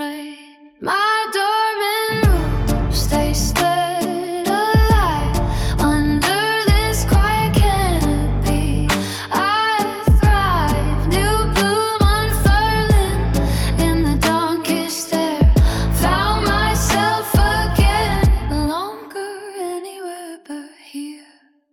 night. My dormant roots, they stood alive under this quiet canopy. I thrive, new bloom unfurling in the darkest air. Found myself again, no longer anywhere but here.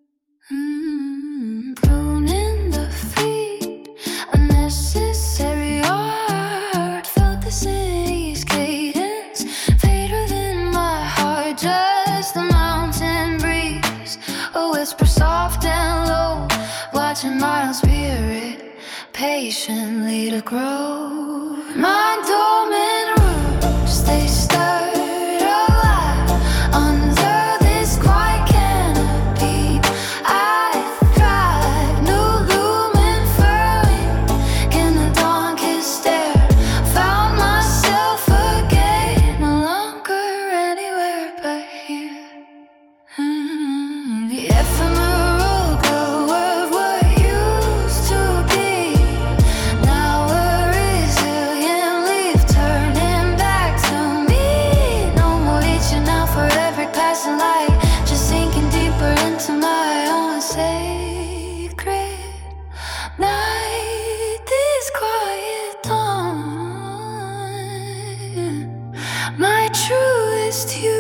Pruning the feet, unnecessary art. Felt the city's cadence fade within my heart. Just the mountain breeze, a whisper soft and low, watching my own spirit patiently to grow. My dormant roots, they stirred alive under this quiet canopy. I thrive, new lumen furling in the darkest air. Found myself again, no longer anywhere but here. The ephemeral glow of what used to be, now a resilient leaf turning back to me. No more reaching out for every passing light, just sinking deeper into my own sacred night. This quiet dawn, my truest you.